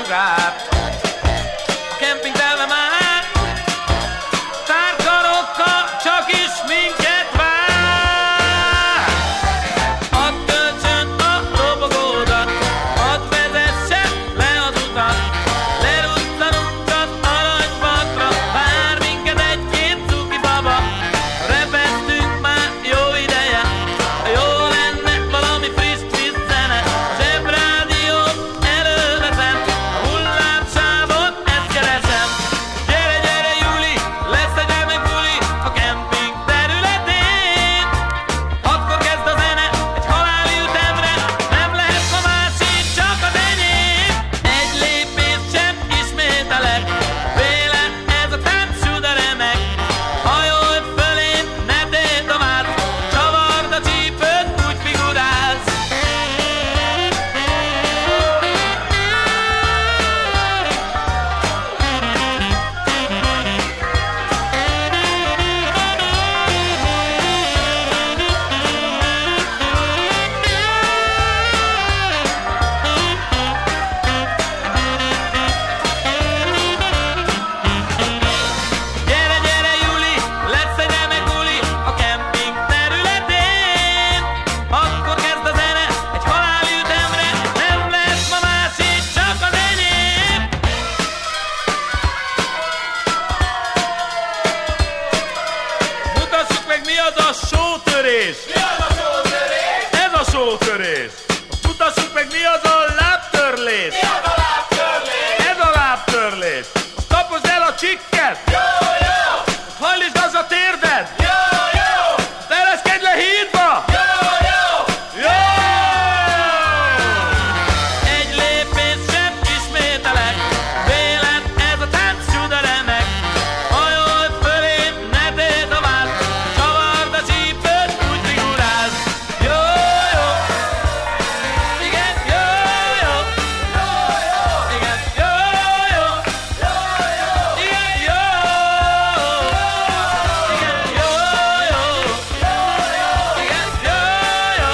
sugár. A kemping telve már, tárkarokkal csak is minket vár. Add kölcsön a robogódat, add vezessen le az utat, leruttanunkat aranypartra, vár minket egy-két cuki baba. Repesztünk már jó ideje, jó lenne valami friss zene. Zsebrádiót előveszem, a hullámsávot ezt keresem. Gyere, gyere Juli, lesz egy remek buli a kemping területén. Akkor kezd a zene egy haláli ütemre, nem lehet ma másik, csak az enyém. Egy lépést sem ismételek, véle ez a tánc csuda remek. Hajolj fölém, ne tedd tovább, csavard a csípőt, úgy figurálsz. Gyere, gyere Juli, lesz egy remek buli a kemping területén. Akkor kezd a zene egy haláli ütemre, nem lesz ma másik, csak az enyém. Mutassuk meg, mi az a sótörés. Mi az a sótörés? Ez a sótörés. Mutassuk meg, mi az a lábtörlés. Mi az a lábtörlés? Ez a lábtörlés. Taposd el a csikket, Jó, jó! hajlítsd az a térded, Jó, jó! tereszkedj le hídba. Jó, jó! Jó! Egy lépés sem ismételek, vélem ez a tánc csuda remek. Hajolj fölém, ne tedd tovább, csavard a csípőt, úgy figurálsz. Jó, jó! Igen, jó, jó! Igen, jó, jó! Igen, jó! Igen, jó, jó! Igen, jó, jó!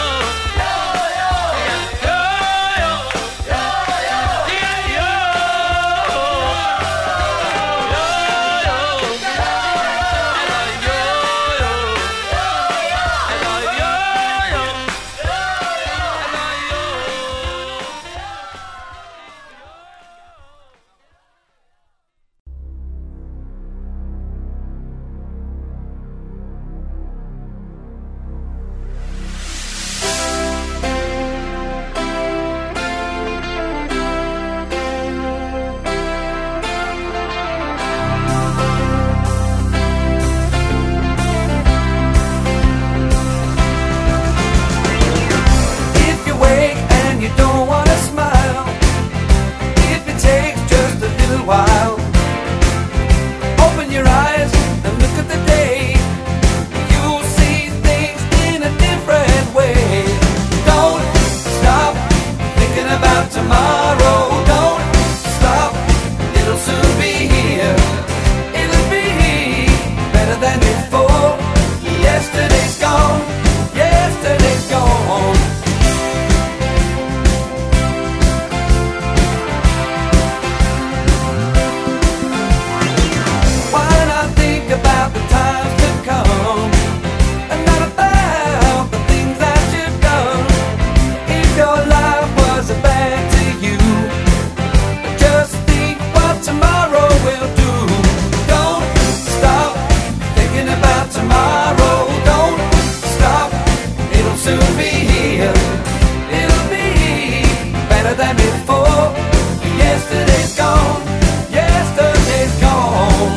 If you wake and you don't wanna smile, if it takes just a little while, open your eyes and look at the day. You'll see things in a different way. Don't stop thinking about tomorrow. Don't stop, it'll soon be here. It'll be better than before. Yesterday's gone, yesterday's gone. Why not think about the times to come and not about the things that you've done? If your life was bad to you, just think what tomorrow will do. Don't stop thinking about tomorrow. Don't stop, it'll soon be here. It'll be better than before. Yesterday's gone, yesterday's gone.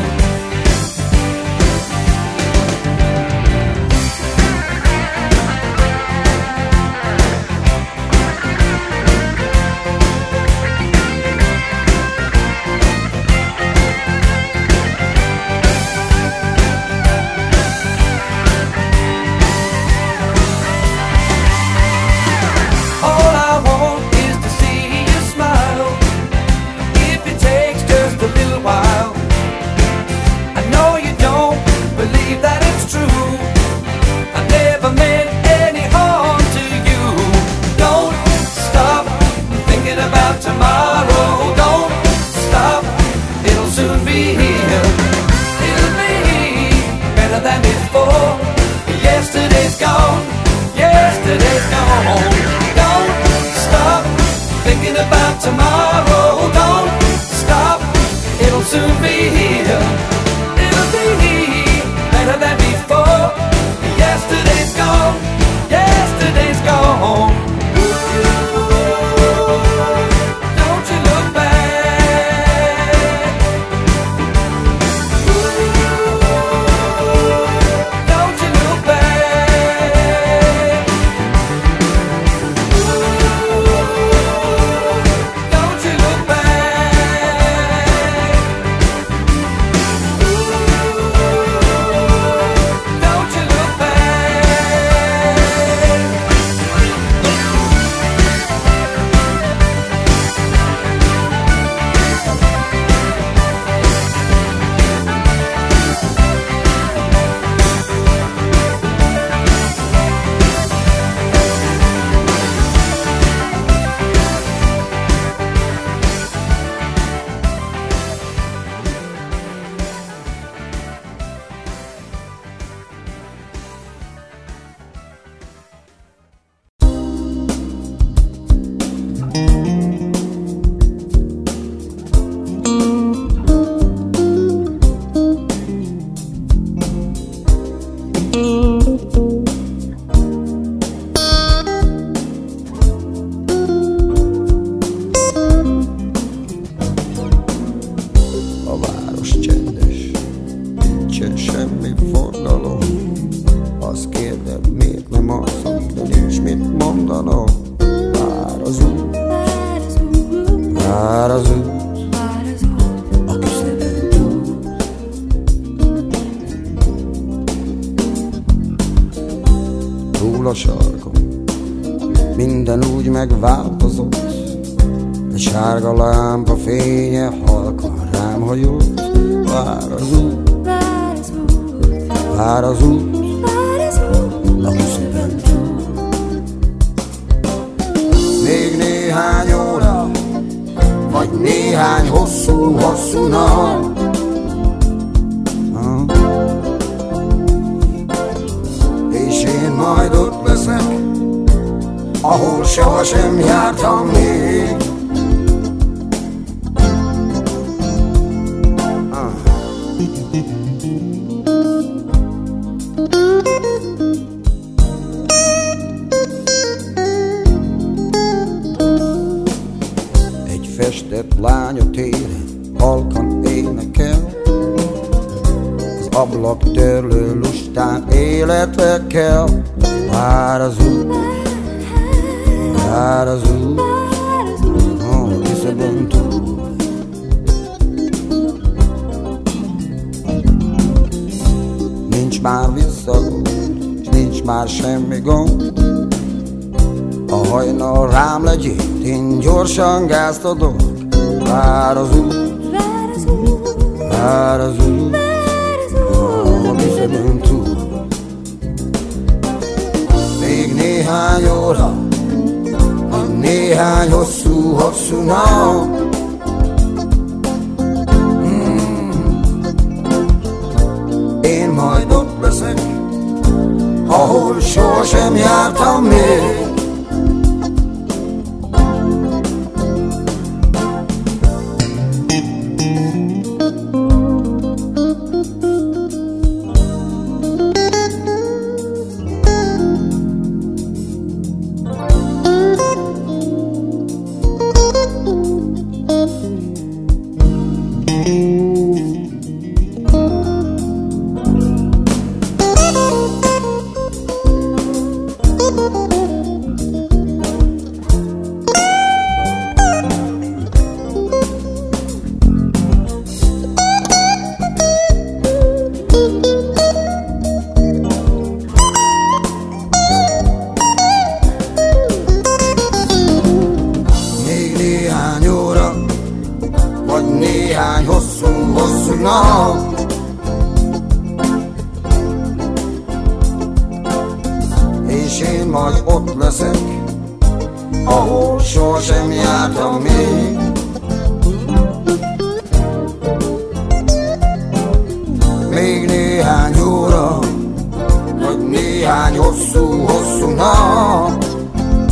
All I want is to see you smile. home. Don't stop thinking about tomorrow. Don't stop, it'll soon be here. It'll be better than before. Yesterday's gone, yesterday's gone. Don't you look back. Don't you look back. Don't you look back. Don't you look A város csendes, nincsen semmi forgalom. Azt kérded, miért nem alszom, de nincs mit mondanom. Vár az út, vár az út, a küszöbön túl. Túl a sarkon, minden úgy megváltozott. Egy sárga lámpa fénye halkan rám hajolt. Vár az út, vár az út, a küszöbön túl. Még néhány óra, vagy néhány hosszú nap. És én majd ott leszek, ahol sohasem jártam még. Egy festett lány a téren halkan énekel, az ablak törlő lustán életre kell. Vár az út, vár az út, a küszöbön túl. Nincs már visszagond, s nincs már semmi gond. A hajnal rám legyint, én gyorsan gázt adok. Vár az út, vár az út, a küszöbön túl. Még néhány óra, még néhány hosszú nap. Én majd ott leszek, ahol sohasem jártam még. néhány hosszú nap. És én majd ott leszek, ahol sohasem jártam még. Még néhány óra, vagy néhány hosszú nap.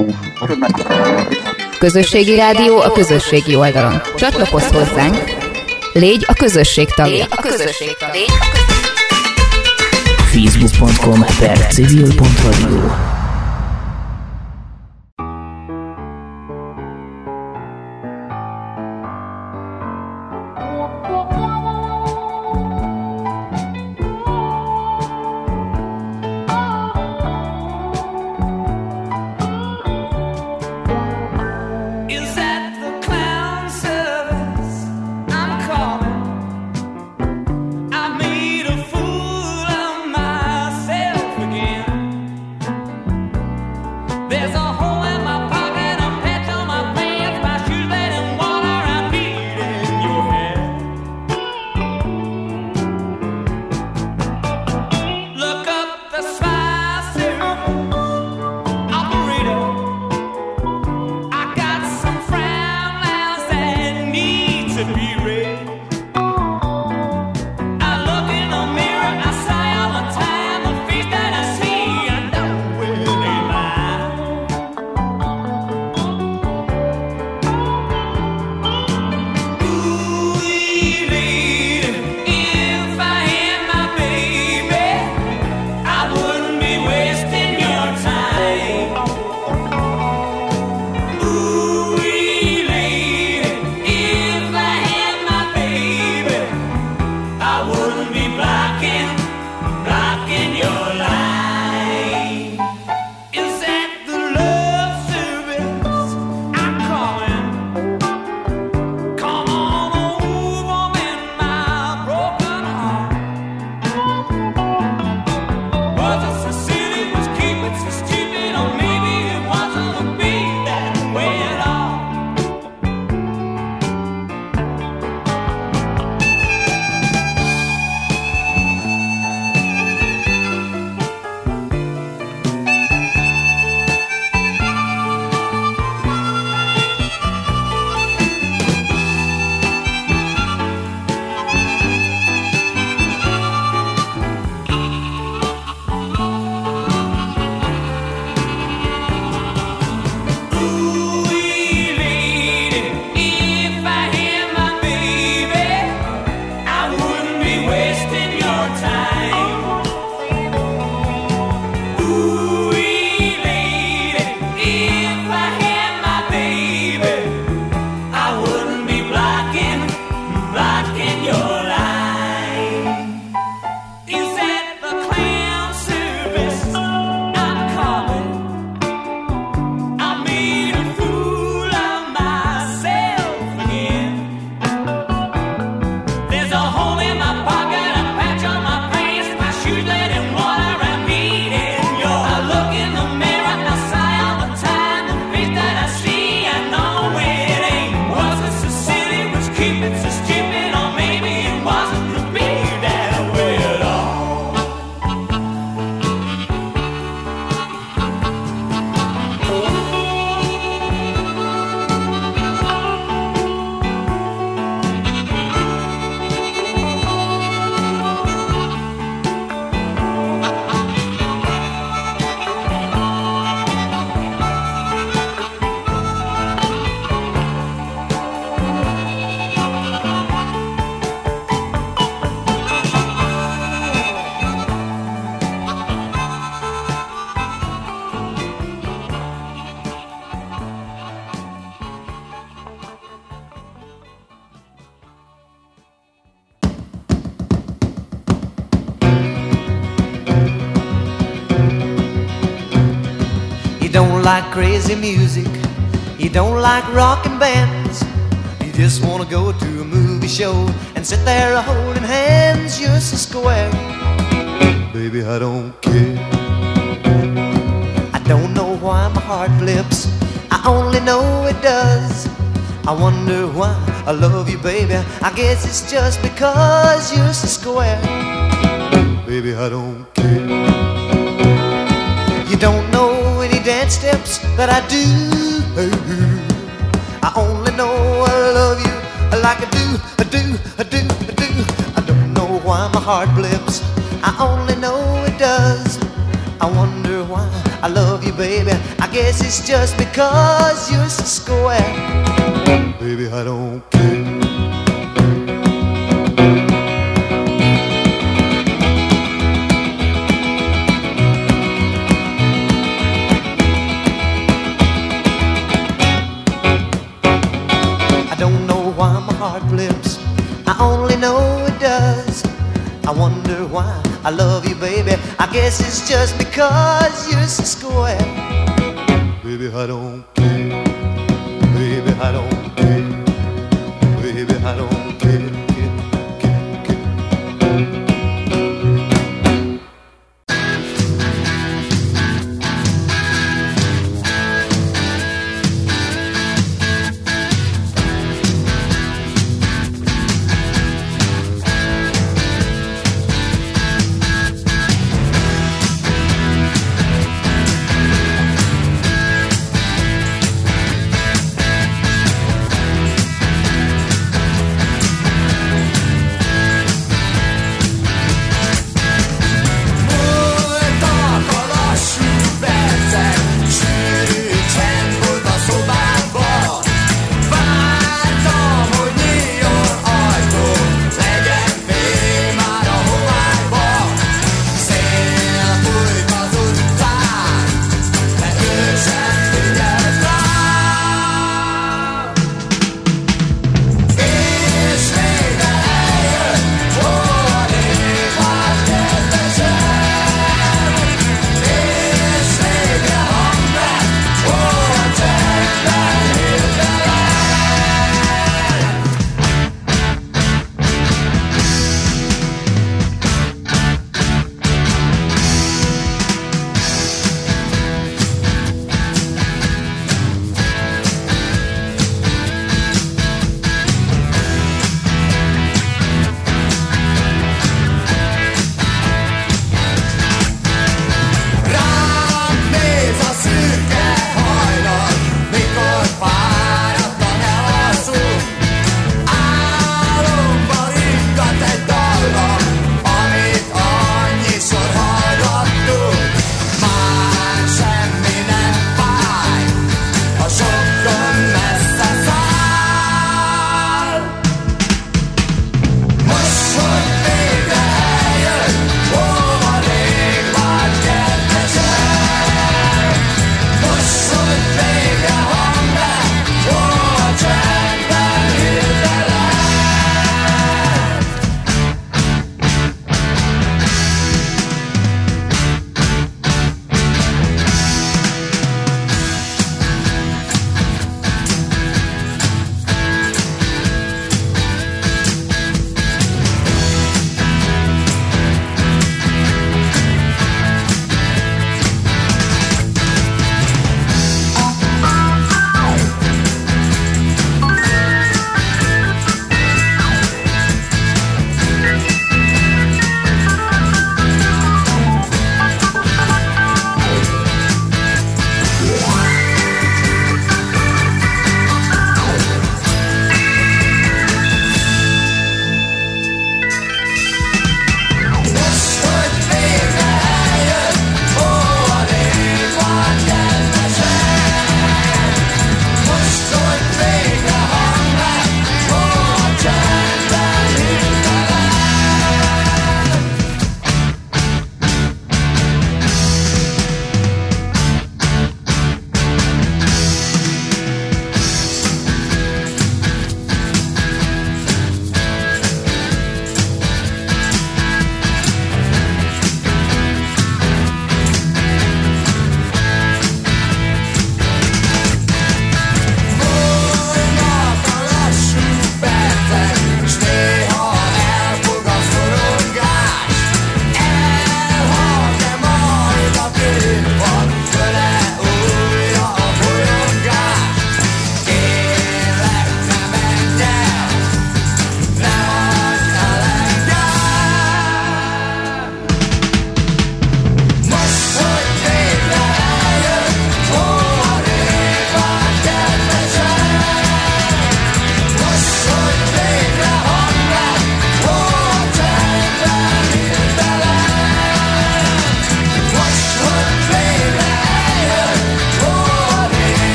Közösségi rádió a közösségi oldalon. Csatlakozz hozzánk, légy a közösség tagja. Facebook.com/civil.radio. don't like crazy music, you don't like rockin' bands, you just wanna go to a movie show and sit there holding hands. You're so square, baby, I don't care. I don't know why my heart flips, I only know it does. I wonder why I love you, baby, I guess it's just because you're so square. Baby, I don't care. You don't know any dance steps that I do. I only know I love you like I do. I don't know why my heart blips, I only know it does. I wonder why I love you, baby. I guess it's just because you're so square. Baby, I don't care. I don't know why my heart flips, I only know it does. I wonder why I love you, baby. I guess it's just because you're so square. Baby, I don't care. Baby, I don't care. Baby, I don't care.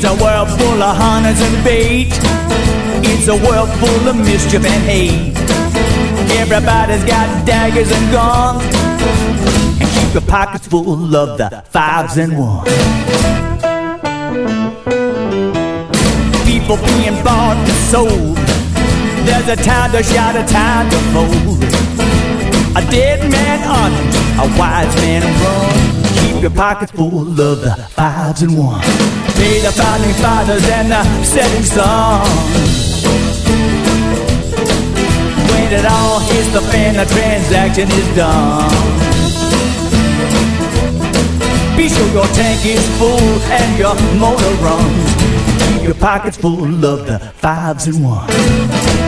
It's a world full of hunters and bait. It's a world full of mischief and hate. Everybody's got daggers and guns, and keep your pockets full of the 5s and 1s. People being bought and sold. There's a time to shout, a time to fold. A dead man argues, a wise man runs. Keep your pockets full of the 5s and 1s. Pay the founding fathers and the setting sun. When it all hits the fan, the transaction is done. Be sure your tank is full and your motor runs. Keep your pockets full of the 5s and 1s.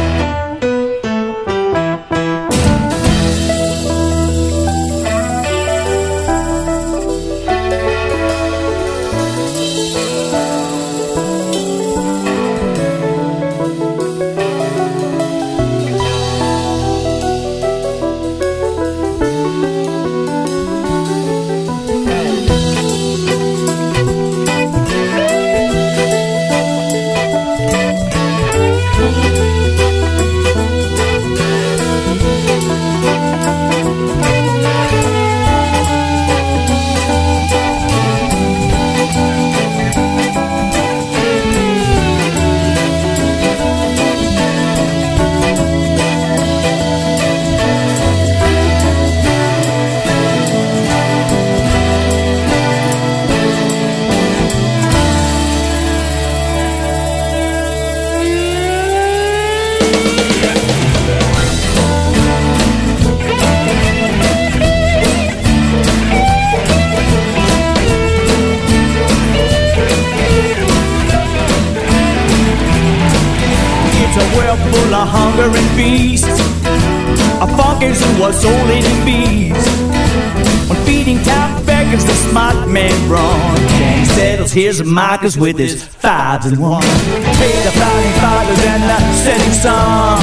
Hunger and feast, a funkers who was sold eating bees. When feeding top beggars, the smart man runs. He settles his markers with his 5s and 1s. Pay the founding fathers and the setting sun.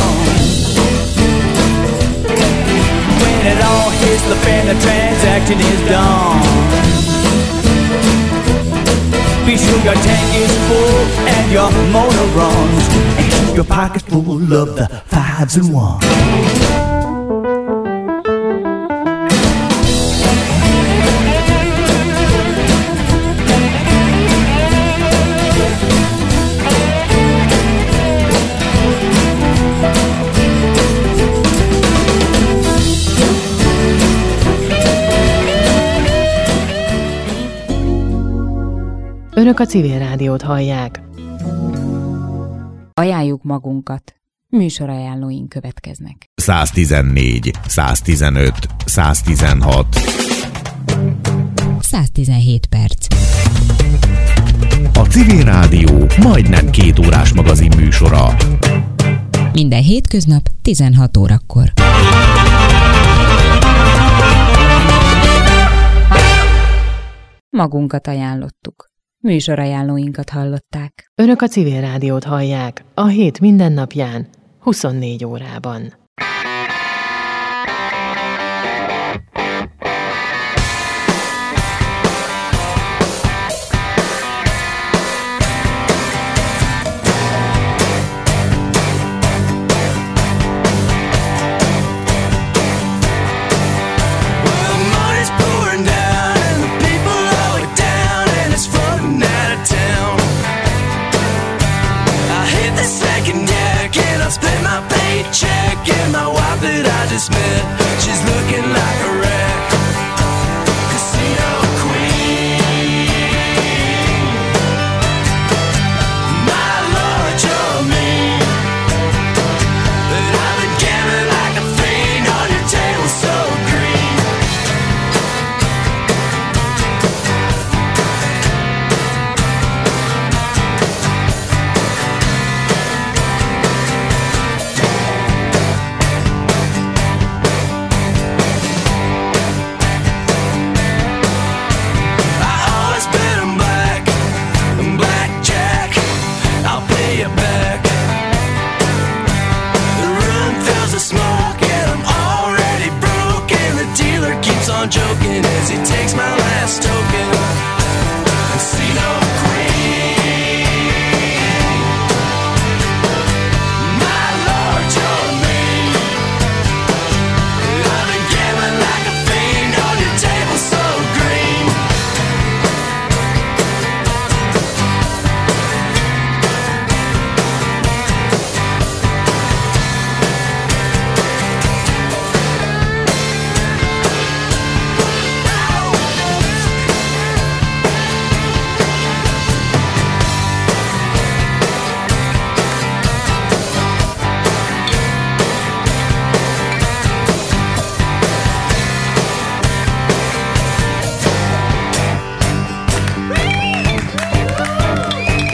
When it all hits the fan, the transaction is done. Be sure your tank is full and your motor runs. And keep your pockets full of the 5s and 1s. Önök a Civil Rádiót hallják. Ajánljuk magunkat. Műsorajánlóink következnek. 114, 115, 116. 117 perc. A Civil Rádió majdnem 2 órás magazin műsora. Minden hétköznap 16 órakor. Magunkat ajánlottuk. Műsorajánlóinkat hallották. Önök a Civil Rádiót hallják a hét minden napján, 24 órában.